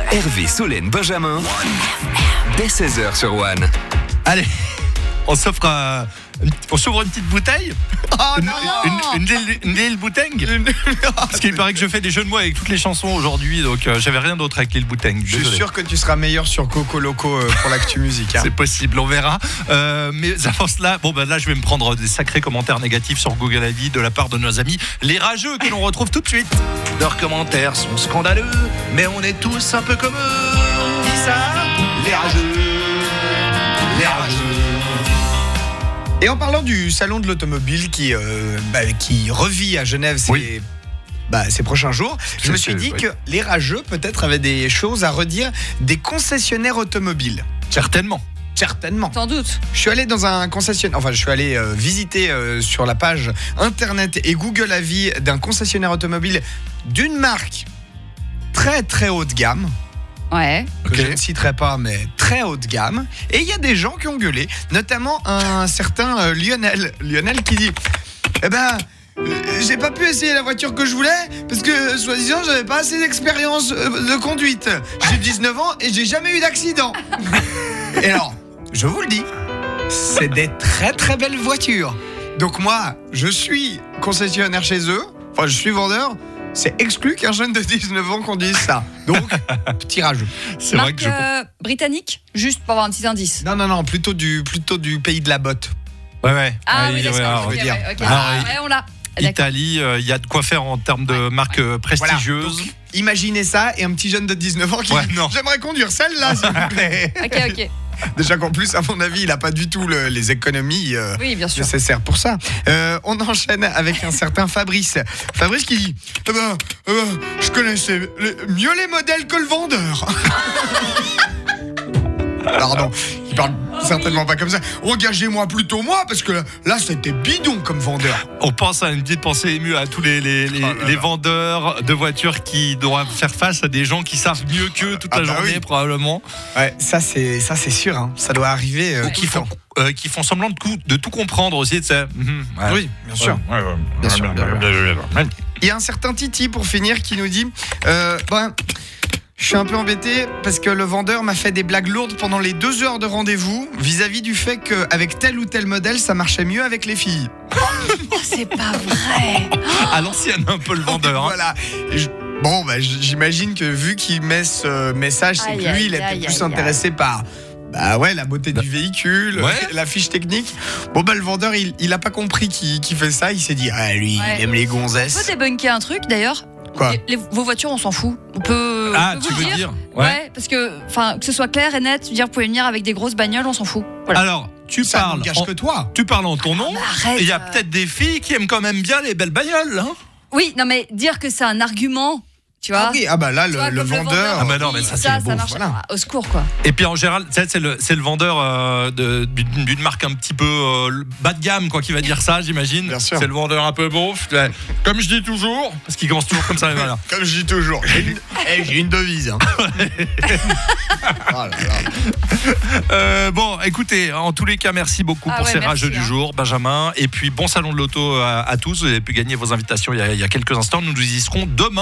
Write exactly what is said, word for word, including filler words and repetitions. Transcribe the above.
Hervé, Solène, Benjamin, dès seize heures sur One. Allez, on s'offre un... On s'ouvre une petite bouteille. Oh une, non une, une, une, une Lille Bouteille. Parce qu'il paraît que je fais des jeux de mots avec toutes les chansons aujourd'hui, donc euh, j'avais rien d'autre avec Lille Bouteille. Je suis sûr que tu seras meilleur sur Coco Loco euh, pour l'actu musique. Hein. C'est possible, on verra. Euh, mais avant cela, bon ben là je vais me prendre des sacrés commentaires négatifs sur Google Avis de la part de nos amis les rageux que l'on retrouve tout de suite. Leurs commentaires sont scandaleux, mais on est tous un peu comme eux. On dit ça, les rageux, les rageux. Et en parlant du salon de l'automobile qui, euh, bah, qui revit à Genève ces, Oui. bah, ces prochains jours, je C'est- me suis dit oui. que les rageux peut-être avaient des choses à redire des concessionnaires automobiles. Certainement. Certainement. Sans doute. Je suis allé dans un concessionnaire, enfin je suis allé euh, visiter euh, sur la page internet et Google Avis d'un concessionnaire automobile d'une marque très très haut de gamme. Ouais. Que Ok. je ne citerai pas, mais très haut de gamme. Et il y a des gens qui ont gueulé, notamment un certain euh, Lionel. Lionel qui dit Eh ben, euh, j'ai pas pu essayer la voiture que je voulais parce que, soi-disant, j'avais pas assez d'expérience euh, de conduite. J'ai dix-neuf ans et j'ai jamais eu d'accident. Et alors, je vous le dis, c'est des très très belles voitures. Donc, moi, je suis concessionnaire chez eux, enfin, je suis vendeur. C'est exclu qu'un jeune de dix-neuf ans conduise ça. Donc, petit rajout. C'est vrai Marque que je... euh, britannique, juste pour avoir un petit indice. Non, non, non, plutôt du, plutôt du pays de la botte. Ouais, ouais. Ah Ouais, oui, ouais, d'accord. alors, je veux ok, dire. ouais, ok. Ah, Ah, oui. ouais, on l'a. D'accord. Italie, il euh, y a de quoi faire en termes de marques euh, Voilà. prestigieuses. Donc, imaginez ça et un petit jeune de dix-neuf ans qui Ouais, dit non. J'aimerais conduire celle-là, s'il vous plaît. Ok, ok. Déjà qu'en plus, à mon avis, il n'a pas du tout le- les économies euh, Oui, bien sûr. nécessaires pour ça. Euh, on enchaîne avec un certain Fabrice. Fabrice qui dit eh ben, eh ben, je connaissais les- mieux les modèles que le vendeur. Pardon, il parle certainement pas comme ça. Engagez-moi plutôt moi, parce que là, c'était bidon comme vendeur. On pense à une petite pensée émue à tous les, les, les, Oh là les là. vendeurs de voitures qui doivent faire face à des gens qui savent mieux qu'eux toute Ah la bah journée oui. probablement, Ouais, ça c'est ça c'est sûr. Hein. Ça doit arriver. euh, ou tout qui le font, temps. euh, qui font semblant de, coup- de tout comprendre aussi. Tu sais. Mhm, ouais. Oui, bien sûr. Ouais, ouais, ouais. Bien sûr, bien Ouais. Il y a un certain Titi pour finir qui nous dit euh, ben, je suis un peu embêté parce que le vendeur m'a fait des blagues lourdes pendant les deux heures de rendez-vous vis-à-vis du fait qu'avec tel ou tel modèle, ça marchait mieux avec les filles. Oh, c'est pas vrai. À l'ancienne un peu le vendeur. hein. Voilà. Et je- Bon, bah, j- j'imagine que vu qu'il met ce message, c'est Aïe, que lui, il aïe, était aïe, plus aïe, intéressé par bah ouais, la beauté du véhicule, Ouais. la fiche technique. Bon, bah, le vendeur, il, il a pas compris qu'il qu'il fait ça. Il s'est dit, ah, lui, Ouais. il aime les On peut gonzesses. débunker un truc d'ailleurs. Quoi Les- les- Vos voitures, on s'en fout. On peut. Ah, on peut tu vous veux le dire Ouais. Ouais. parce que, enfin, que ce soit clair et net, dire, vous pouvez venir avec des grosses bagnoles, on s'en fout. Voilà. Alors, tu Ça parles, n'engage en, que toi. tu parles en ton nom. Mais arrête. Il y a euh. peut-être des filles qui aiment quand même bien les belles bagnoles. Hein. Oui, non, mais dire que c'est un argument, tu vois. Ah oui, ah bah là, Tu le, vois, le comme vendeur. Ah bah non, mais ça, c'est ça, le ça beau, marche. voilà. Ah, au secours, quoi. Et puis en général, tu sais, c'est le, c'est le vendeur euh, de- d'une d'une marque un petit peu euh, bas de gamme, quoi, qui va dire ça, j'imagine. Bien sûr. C'est le vendeur un peu beauf. Ouais. Comme je dis toujours, parce qu'il commence toujours comme ça. Voilà. Comme je dis toujours, j'ai une, eh, j'ai une devise. Hein. Oh là là. Euh, bon, écoutez, en tous les cas, merci beaucoup Ah pour ouais, ces merci, rageux du hein. jour, Benjamin. Et puis bon salon de l'auto à, à tous. Vous avez pu gagner vos invitations il y a, il y a quelques instants. Nous nous y serons demain.